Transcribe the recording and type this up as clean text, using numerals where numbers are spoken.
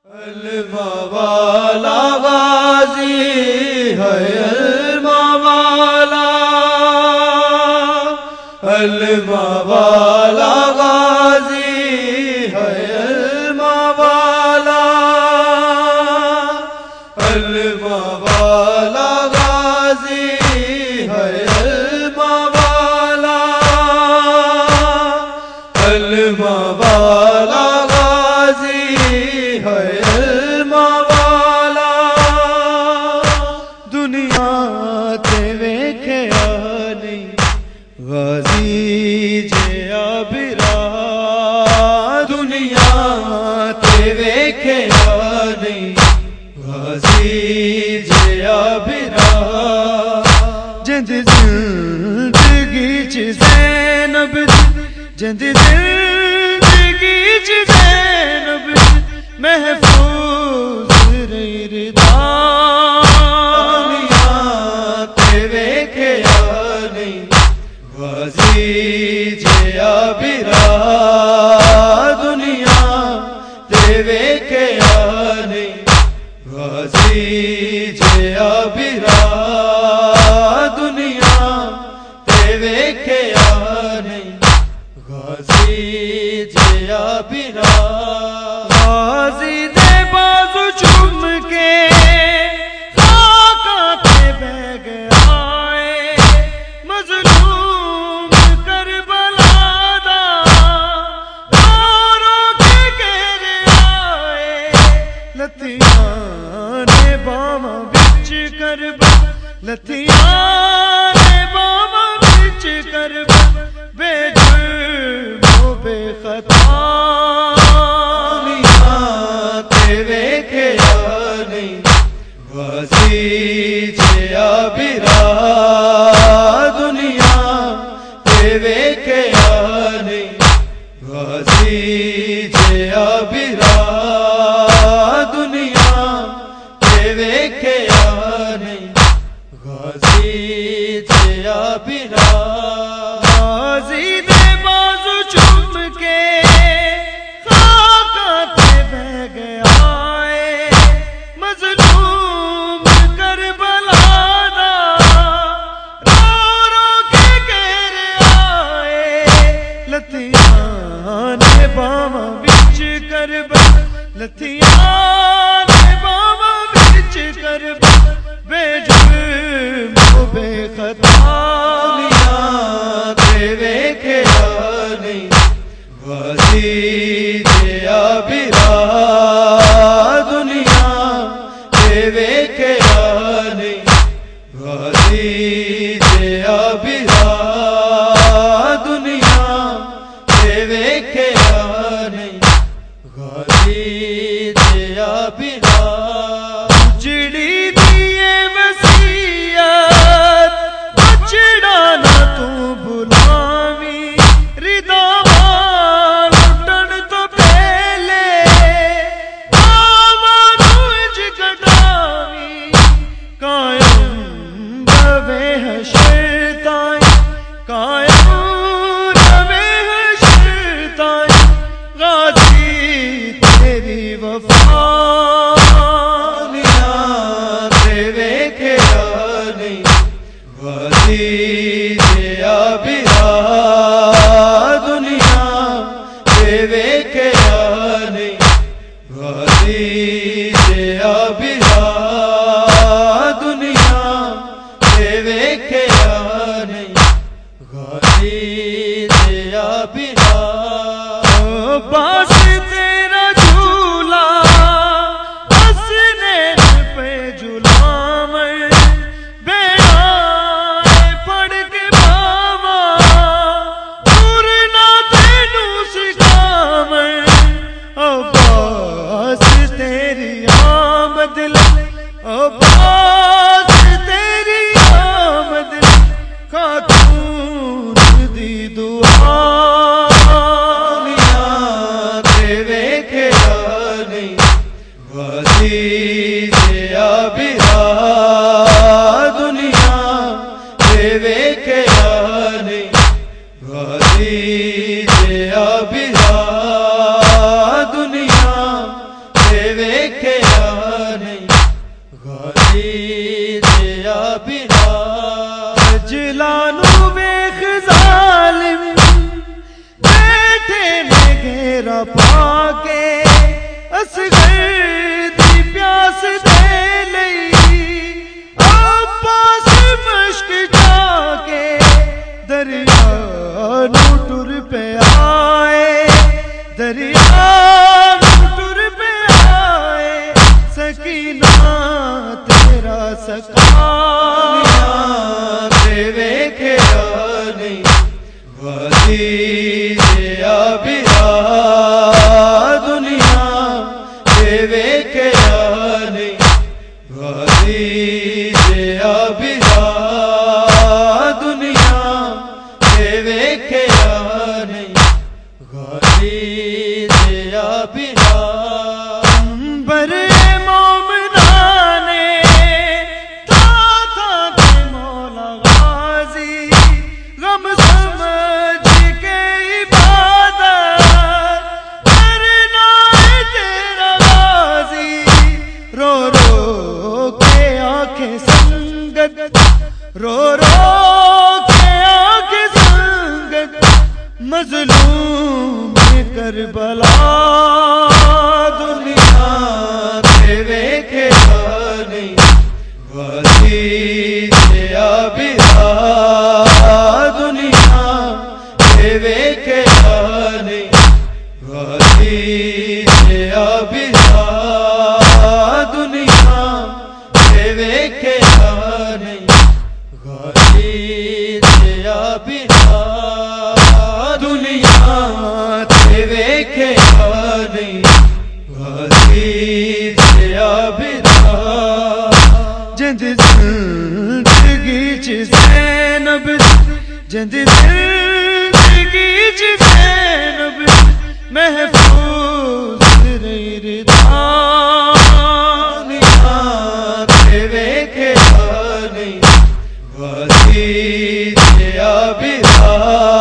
الموالا غازی ہے الموالا، الموالا غازی ہے الموالا، الموالا غازی ہے الموالا، الموالا غازی ہے الموالا، دنیا تے ویکھیا نہیں غازی جیا برا، دنیا تے ویکھیا نہیں غازی جیا برا، جند زندگی چ زینب، جند زندگی چ زینب محفوظ رہی رضا، دنیا تے ویکھیا نہیں غازی جیا برا، دنیا تے ویکھیا نہیں غازی جیا برا، دنیا تے ویکھیا نہیں غازی جیا برا، غازی دے بازو چوم کے خاکاں تے بہ گیا اے، مظلوم کربلا دا رو رو کے کہہ رہا اے، لتیاں نے باواں وچ کربلا، لتیاں نے باواں وچ کربلا، بے جرم و بے خطا، دنیا تے ویکھیا نہیں غازی جیا برا، دنیا تے ویکھیا نہیں غازی جیا برا، دنیا تے ویکھیا نہیں غازی جیا برا، غازی دے بازو چوم کے خاکاں تے بہ گیا اے، مظلوم کربلا دا رو رو کے کہہ رہا اے، لتیاں نے باواں وچ کربلا، لتیاں نے باواں وچ کربلا، بے جرم و بے خطا، دنیا تے ویکھیا نہیں غازی جیا برا، دنیا تے ویکھیا نہیں غازی جیا برا، دنیا تے ویکھیا نہیں غازی جیا برا، جڑی دیے وصیت بچڑا نہ تو بلاویں، رضا لٹن تو پہلے باواں نوں اج کٹاویں، قائم رہے حشر تائیں، قائم رہے حشر تائیں غازی تیری وفا، دنیا تے ویکھیا نہیں غازی جیا برا، دنیا تے ویکھیا نہیں غازی جیا برا، دنیا تے ویکھیا نہیں غازی جیا برا، عباس تیرا جھولا حسنین پہ جھلامر، بیڑا پڑھ کے باواں ٹرنا تینوں سکھاویں، عباس تیری آمد لے، عباس تیری آمد لے، خاتون دی دعا، دنیا تے ویکھیا نہیں غازی جیا برا، دنیا تے ویکھیا نہیں غازی جیا برا، دنیا ویکھیا نہیں غازی دیا بنا جلانو ویخ ظالم بیٹھے نے گھیرا پا کے اصغر دی پیاس دے لئی عباس مشک جا کے دریا نو ٹر پہ آئے دریا نو ٹر پہ آئے سکینہ تیرا سکا ویکھیا نہیں غازی دیا بنا دنیا ویکھیا نہیں غازی دیا بنا دنیا ویکھیا نہیں غازی دیا بنا برے مومنان تھا کہ مولا غازی غم سمجھ کے عبادت کرنا ہے تیرا غازی رو رو کے آنکھیں سنگت رو رو کے آنکھیں سنگت مظلوم کربلا دنیا ویکھیا نہیں غازی دیا بنا دنیا ویکھیا نہیں غازی دیا بنا دنیا ویکھیا نہیں غازی دیا بنا دنیا ویکھیا نہیں غازی دیا بنا جند زندگی چ زینب جند زندگی چ زینب محفوظ رہی رضا دنیا ویکھیا نہیں غازی دیا بنا